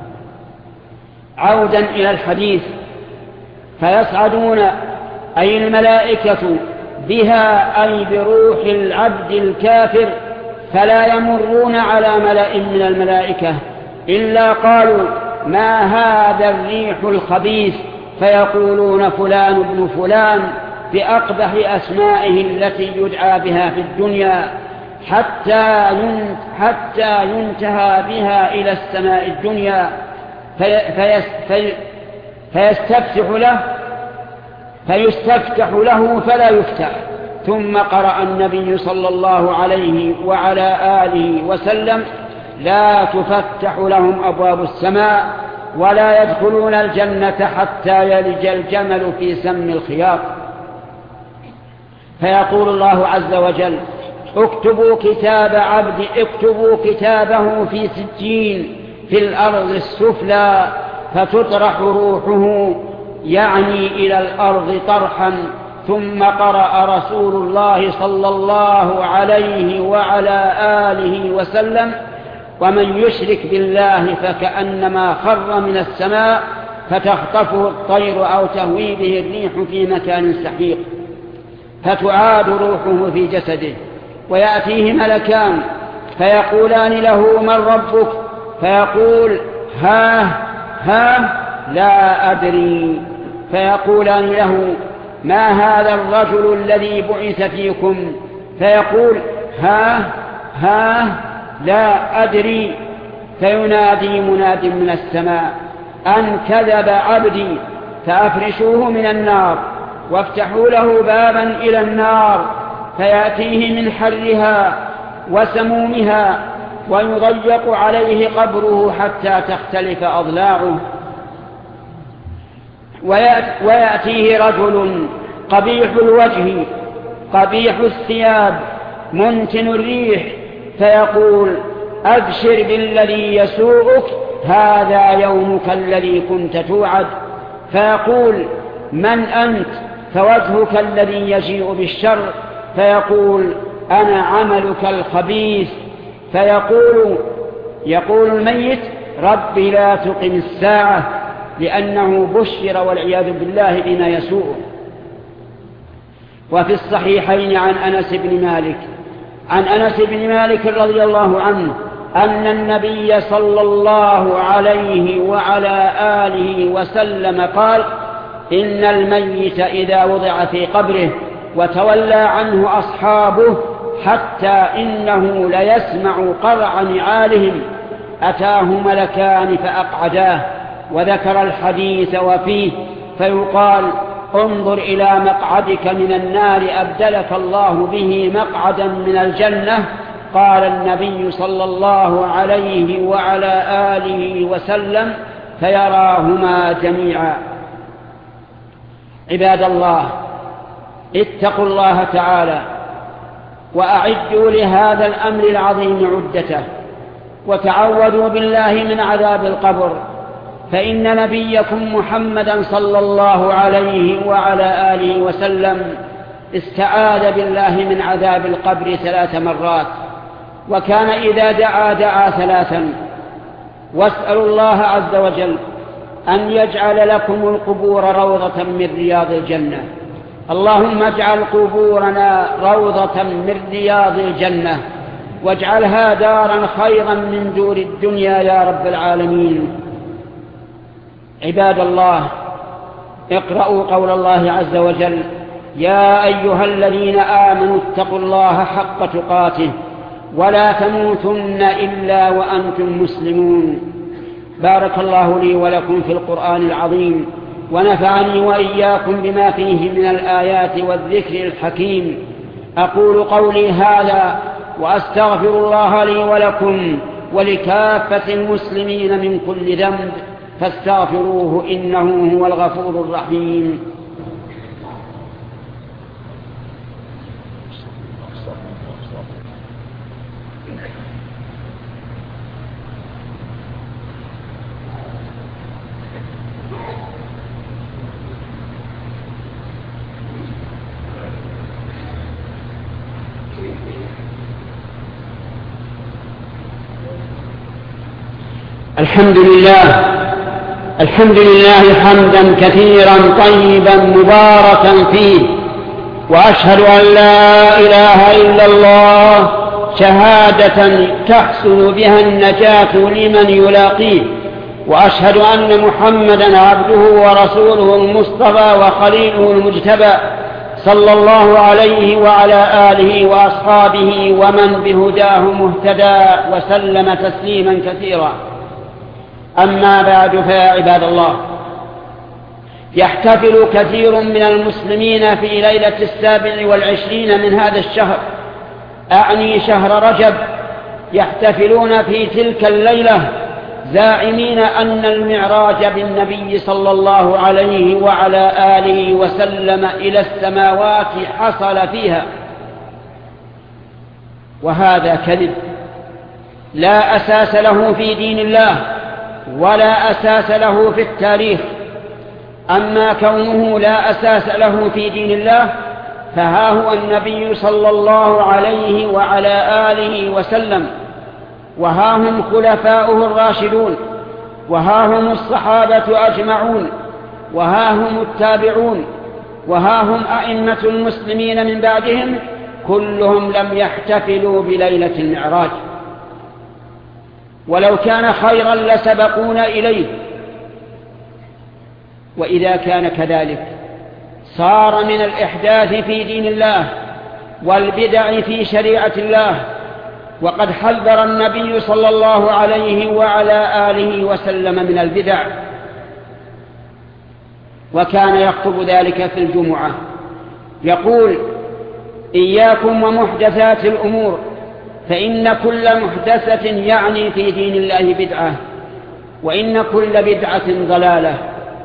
عودا إلى الحديث: فيصعدون أي الملائكة بها أي بروح العبد الكافر، فلا يمرون على ملأ من الملائكة إلا قالوا: ما هذا الريح الخبيث؟ فيقولون: فلان ابن فلان، بأقبح أسمائه التي يدعى بها في الدنيا، حتى ينتهى بها إلى السماء الدنيا فيستفتح له فلا يفتح. ثم قرأ النبي صلى الله عليه وعلى آله وسلم: لا تفتح لهم أبواب السماء ولا يدخلون الجنة حتى يلج الجمل في سم الخياط. فيقول الله عز وجل: اكتبوا كتاب عبدي، اكتبوا كتابه في سجين في الأرض السفلى، فتطرح روحه يعني إلى الأرض طرحا. ثم قرأ رسول الله صلى الله عليه وعلى آله وسلم: ومن يشرك بالله فكأنما خر من السماء فتخطفه الطير أو تهوي به الريح في مكان سحيق. فتعاد روحه في جسده، ويأتيه ملكان فيقولان له: من ربك؟ فيقول: ها لا أدري. فيقولان له: ما هذا الرجل الذي بعث فيكم؟ فيقول: ها لا أدري. فينادي مناد من السماء: أن كذب عبدي، فأفرشوه من النار وافتحوا له بابا إلى النار، فيأتيه من حرها وسمومها، ويضيق عليه قبره حتى تختلف أضلاعه. ويأتيه رجل قبيح الوجه قبيح الثياب منتن الريح، فيقول: أبشر بالذي يسوءك، هذا يومك الذي كنت توعد. فيقول: من أنت؟ فوجهك الذي يجيء بالشر. فيقول: أنا عملك الخبيث. يقول الميت: رب لا تقم الساعة، لأنه بشر والعياذ بالله بما يسوء. وفي الصحيحين عن أنس بن مالك رضي الله عنه أن النبي صلى الله عليه وعلى آله وسلم قال: إن الميت إذا وضع في قبره وتولى عنه أصحابه حتى إنه ليسمع قرع نعالهم. أتاه ملكان فأقعداه، وذكر الحديث وفيه، فيقال: انظر إلى مقعدك من النار أبدلك الله به مقعدا من الجنة. قال النبي صلى الله عليه وعلى آله وسلم: فيراهما جميعا. عباد الله، اتقوا الله تعالى وأعدوا لهذا الأمر العظيم عدته، وتعوذوا بالله من عذاب القبر، فإن نبيكم محمدا صلى الله عليه وعلى آله وسلم استعاذ بالله من عذاب القبر 3 مرات، وكان إذا دعا 3. واسألوا الله عز وجل أن يجعل لكم القبور روضة من رياض الجنة. اللهم اجعل قبورنا روضة من رياض الجنة، واجعلها دارا خيرا من دور الدنيا يا رب العالمين. عباد الله، اقرأوا قول الله عز وجل: يا أيها الذين آمنوا اتقوا الله حق تقاته ولا تموتن إلا وأنتم مسلمون. بارك الله لي ولكم في القرآن العظيم، ونفعني وإياكم بما فيه من الآيات والذكر الحكيم. أقول قولي هذا وأستغفر الله لي ولكم ولكافة المسلمين من كل ذنب، فاستغفروه إنه هو الغفور الرحيم. الحمد لله حمدا كثيرا طيبا مباركا فيه، وأشهد أن لا إله إلا الله شهادة تحصل بها النجاة لمن يلاقيه، وأشهد أن محمدا عبده ورسوله المصطفى وخليله المجتبى، صلى الله عليه وعلى آله وأصحابه ومن بهداه مهتدى، وسلم تسليما كثيرا. أما بعد، فيا عباد الله، يحتفل كثير من المسلمين في ليلة 27 من هذا الشهر، أعني شهر رجب، يحتفلون في تلك الليلة زاعمين أن المعراج بالنبي صلى الله عليه وعلى آله وسلم إلى السماوات حصل فيها، وهذا كذب لا أساس له في دين الله ولا أساس له في التاريخ. أما كونه لا أساس له في دين الله، فها هو النبي صلى الله عليه وعلى آله وسلم، وها هم خلفاؤه الراشدون، وها هم الصحابة أجمعون، وها هم التابعون، وها هم أئمة المسلمين من بعدهم، كلهم لم يحتفلوا بليلة المعراج. ولو كان خيرا لسبقونا إليه. وإذا كان كذلك صار من الإحداث في دين الله والبدع في شريعة الله، وقد حذر النبي صلى الله عليه وعلى آله وسلم من البدع، وكان يخطب ذلك في الجمعة يقول: إياكم ومحدثات الأمور، فإن كل محدثة يعني في دين الله بدعة، وإن كل بدعة ضلالة.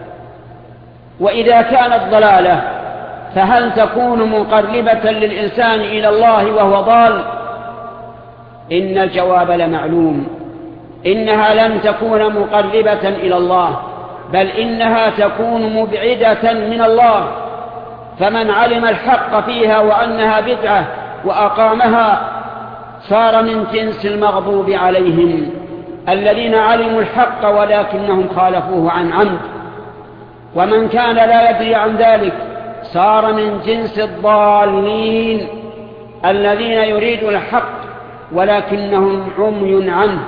وإذا كانت ضلالة فهل تكون مقربة للإنسان إلى الله وهو ضال؟ إن الجواب لمعلوم، إنها لن تكون مقربة إلى الله، بل إنها تكون مبعدة من الله. فمن علم الحق فيها وأنها بدعة وأقامها صار من جنس المغضوب عليهم، الذين علموا الحق ولكنهم خالفوه عن عمد. ومن كان لا يدري عن ذلك صار من جنس الضالين، الذين يريدون الحق ولكنهم عمي عنه.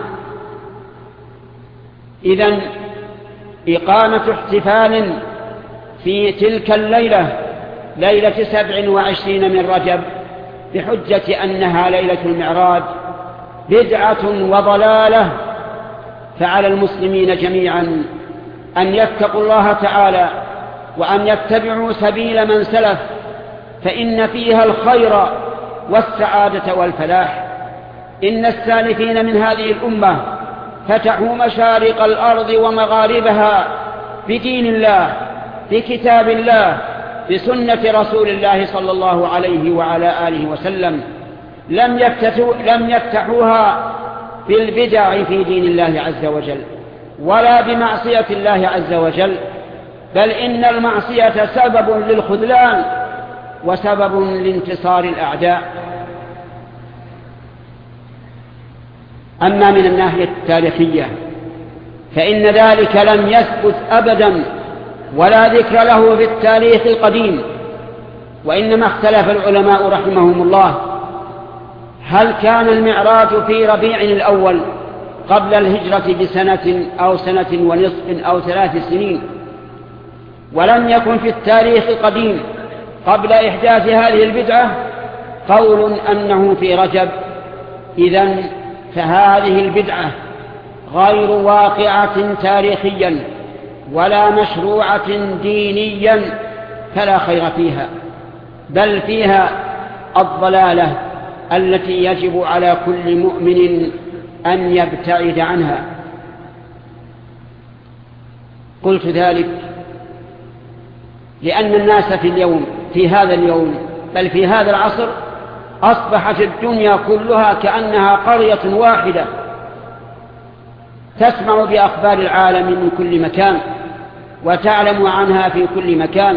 إذن إقامة احتفال في تلك الليلة، ليلة 27 من رجب، بحجة أنها ليلة المعراج بدعة وضلالة، فعلى المسلمين جميعا أن يتقوا الله تعالى وأن يتبعوا سبيل من سلف، فإن فيها الخير والسعادة والفلاح. إن السالفين من هذه الأمة فتحوا مشارق الأرض ومغاربها بدين الله، بكتاب الله، بسنة رسول الله صلى الله عليه وعلى آله وسلم. لم يفتحوها بالبدع في دين الله عز وجل ولا بمعصية الله عز وجل، بل إن المعصية سبب للخذلان وسبب لانتصار الأعداء. أما من الناحية التاريخية فإن ذلك لم يثبت أبدا ولا ذكر له في التاريخ القديم، وإنما اختلف العلماء رحمهم الله هل كان المعراج في ربيع الأول قبل الهجرة بسنة أو سنة ونصف أو 3 سنين، ولم يكن في التاريخ القديم قبل إحداث هذه البدعة قول أنه في رجب. إذن فهذه البدعة غير واقعة تاريخيا ولا مشروعة دينيا، فلا خير فيها، بل فيها الضلالة التي يجب على كل مؤمن أن يبتعد عنها. قلت ذلك لأن الناس في هذا اليوم بل في هذا العصر أصبحت الدنيا كلها كأنها قرية واحدة تسمع بأخبار العالم من كل مكان وتعلم عنها في كل مكان.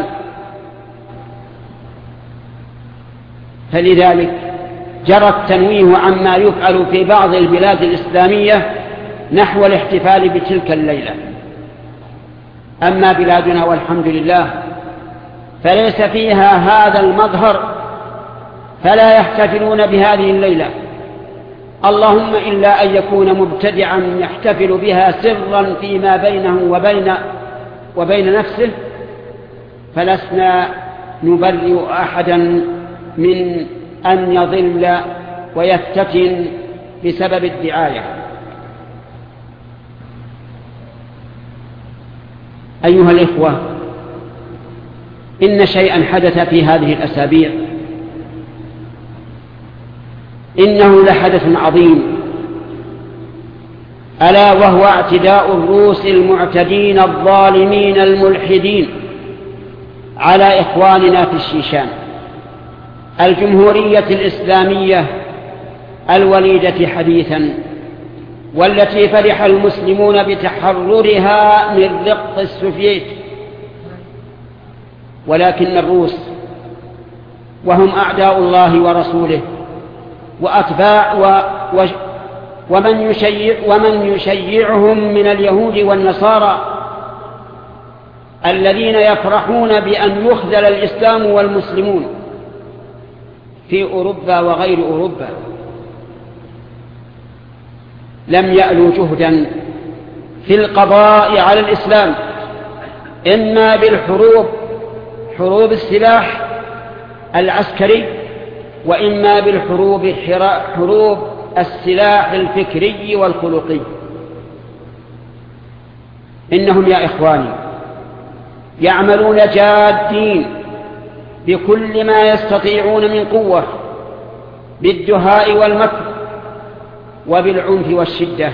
فلذلك جرى التنويه عما يفعل في بعض البلاد الإسلامية نحو الاحتفال بتلك الليلة. أما بلادنا والحمد لله فليس فيها هذا المظهر، فلا يحتفلون بهذه الليلة، اللهم إلا أن يكون مبتدعا يحتفل بها سرا فيما بينه وبين نفسه، فلسنا نبرئ أحدا من أن يضل ويفتتن بسبب الدعاية. أيها الإخوة، إن شيئا حدث في هذه الأسابيع، إنه لحدث عظيم، ألا وهو اعتداء الروس المعتدين الظالمين الملحدين على إخواننا في الشيشان، الجمهورية الإسلامية الوليدة حديثا، والتي فرح المسلمون بتحررها من رق السوفييت. ولكن الروس وهم أعداء الله ورسوله وأتباع ومن يشيعهم من اليهود والنصارى الذين يفرحون بأن يخذل الإسلام والمسلمون في أوروبا وغير أوروبا، لم يألوا جهدا في القضاء على الإسلام، إما حروب السلاح العسكري، وإما حروب السلاح الفكري والخلقي. إنهم يا إخواني يعملون جادين بكل ما يستطيعون من قوة، بالدهاء والمكر وبالعنف والشدة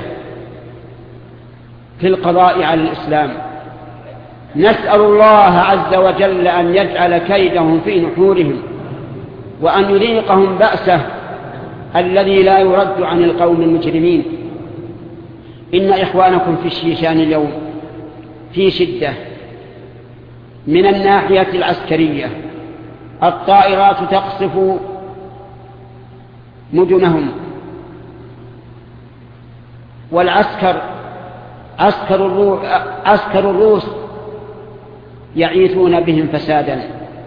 في القضاء على الإسلام. نسأل الله عز وجل أن يجعل كيدهم في نحورهم، وأن يذيقهم بأسه الذي لا يرد عن القوم المجرمين. إن إخوانكم في الشيشان اليوم في شدة من الناحية العسكرية، الطائرات تقصف مدنهم، والعسكر عسكر الروس يعيثون بهم فسادا،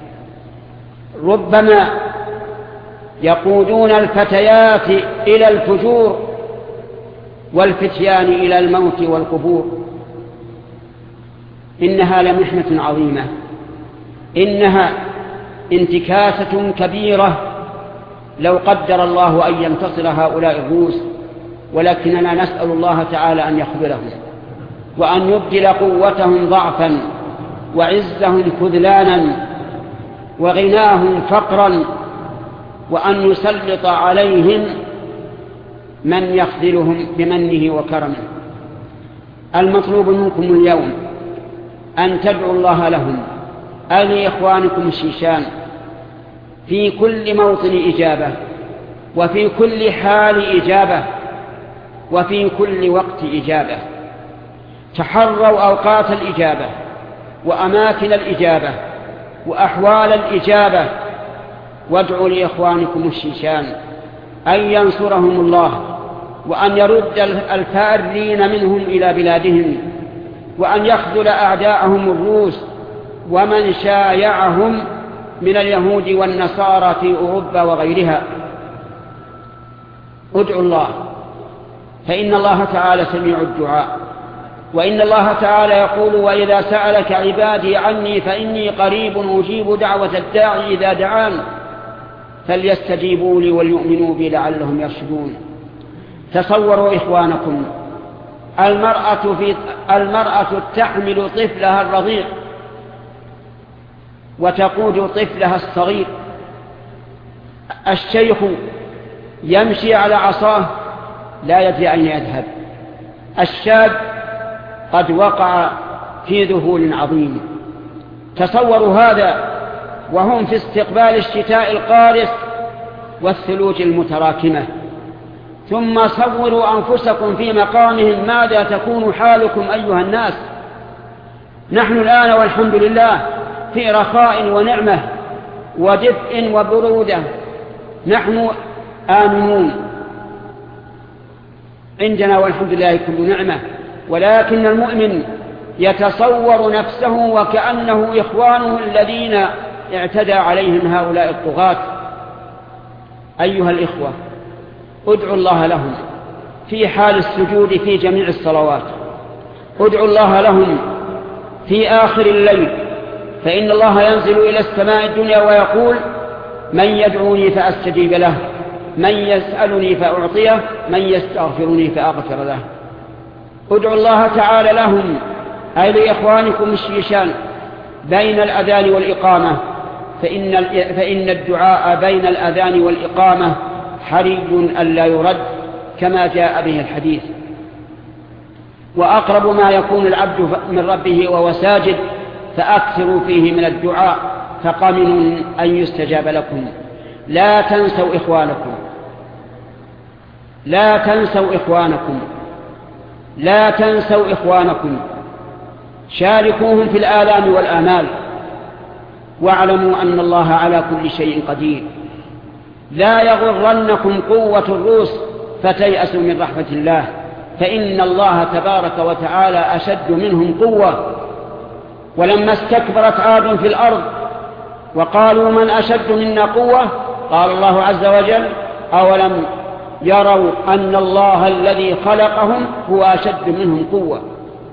ربما يقودون الفتيات إلى الفجور والفتيان إلى الموت والقبور. إنها لمحنة عظيمة، إنها انتكاسة كبيرة لو قدر الله أن ينتصر هؤلاء الروس، ولكننا نسأل الله تعالى أن يخذلهم وأن يبدل قوتهم ضعفا وعزهم خذلانا وغناهم فقرا، وأن يسلط عليهم من يخذلهم بمنه وكرمه. المطلوب منكم اليوم أن تدعوا الله لهم، لإخوانكم الشيشان، في كل موطن إجابة، وفي كل حال إجابة، وفي كل وقت إجابة. تحروا أوقات الإجابة وأماكن الإجابة وأحوال الإجابة، وادعوا لإخوانكم الشيشان أن ينصرهم الله، وأن يرد الفارين منهم إلى بلادهم، وأن يخذل أعداءهم الروس ومن شايعهم من اليهود والنصارى في أوروبا وغيرها. ادعوا الله، فإن الله تعالى سميع الدعاء، وإن الله تعالى يقول: وإذا سألك عبادي عني فإني قريب أجيب دعوة الداعي إذا دعان فليستجيبوا لي وليؤمنوا بي لعلهم يرشدون. تصوروا إخوانكم، المرأة تحمل طفلها الرضيع وتقود طفلها الصغير، الشيخ يمشي على عصاه لا يدري أين يذهب، الشاب قد وقع في ذهول عظيم. تصوروا هذا وهم في استقبال الشتاء القارس والثلوج المتراكمة، ثم صوروا أنفسكم في مقامهم، ماذا تكون حالكم أيها الناس؟ نحن الآن والحمد لله في رخاء ونعمة ودفء وبرودة، نحن آمنون عندنا والحمد لله كل نعمة، ولكن المؤمن يتصور نفسه وكأنه إخوانه الذين اعتدى عليهم هؤلاء الطغاة. أيها الإخوة، ادعوا الله لهم في حال السجود في جميع الصلوات، ادعوا الله لهم في آخر الليل، فإن الله ينزل إلى السماء الدنيا ويقول: من يدعوني فأستجيب له، من يسألني فأعطيه، من يستغفرني فأغفر له. ادعوا الله تعالى لهم، أي لإخوانكم الشيشان، بين الأذان والإقامة، فإن الدعاء بين الأذان والإقامة حري ألا يرد كما جاء به الحديث. وأقرب ما يكون العبد من ربه وهو ساجد، فأكثروا فيه من الدعاء، فقمن أن يستجاب لكم. لا تنسوا إخوانكم، لا تنسوا إخوانكم، لا تنسوا إخوانكم، شاركوهم في الآلام والآمال، واعلموا أن الله على كل شيء قدير. لا يغرنكم قوة الروس فتيأسوا من رحمة الله، فإن الله تبارك وتعالى أشد منهم قوة. ولما استكبرت عاد في الأرض وقالوا: من أشد منا قوة؟ قال الله عز وجل: أولم يروا أن الله الذي خلقهم هو أشد منهم قوة.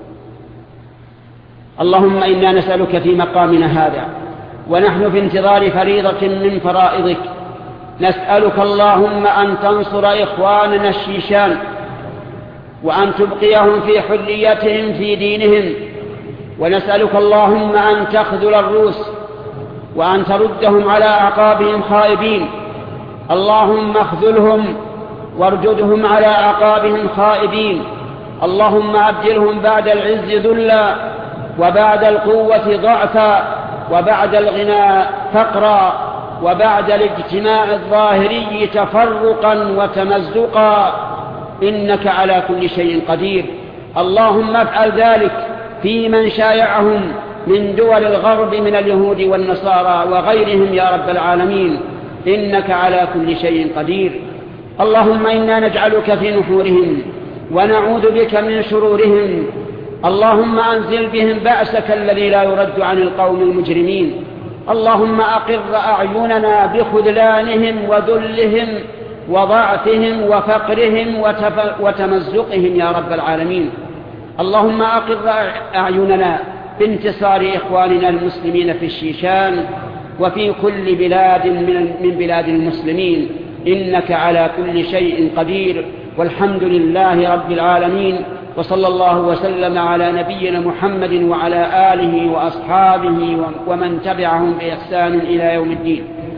اللهم إنا نسألك في مقامنا هذا ونحن في انتظار فريضة من فرائضك، نسألك اللهم أن تنصر إخواننا الشيشان، وأن تبقيهم في حريتهم في دينهم، ونسألك اللهم أن تخذل الروس وأن تردهم على أعقابهم خائبين. اللهم اخذلهم وارددهم على أعقابهم خائبين. اللهم أبدلهم بعد العز ذلا، وبعد القوة ضعفا، وبعد الغنى فقرا، وبعد الاجتماع الظاهري تفرقا وتمزقا، إنك على كل شيء قدير. اللهم افعل ذلك في من شايعهم من دول الغرب من اليهود والنصارى وغيرهم يا رب العالمين، إنك على كل شيء قدير. اللهم إنا نجعلك في نحورهم ونعوذ بك من شرورهم. اللهم أنزل بهم بأسك الذي لا يرد عن القوم المجرمين. اللهم أقر أعيننا بخذلانهم وذلهم وضعفهم وفقرهم وتمزقهم يا رب العالمين. اللهم أقر أعيننا بانتصار إخواننا المسلمين في الشيشان وفي كل بلاد من بلاد المسلمين. إنك على كل شيء قدير، والحمد لله رب العالمين، وصلى الله وسلم على نبينا محمد وعلى آله وأصحابه ومن تبعهم بإحسان إلى يوم الدين.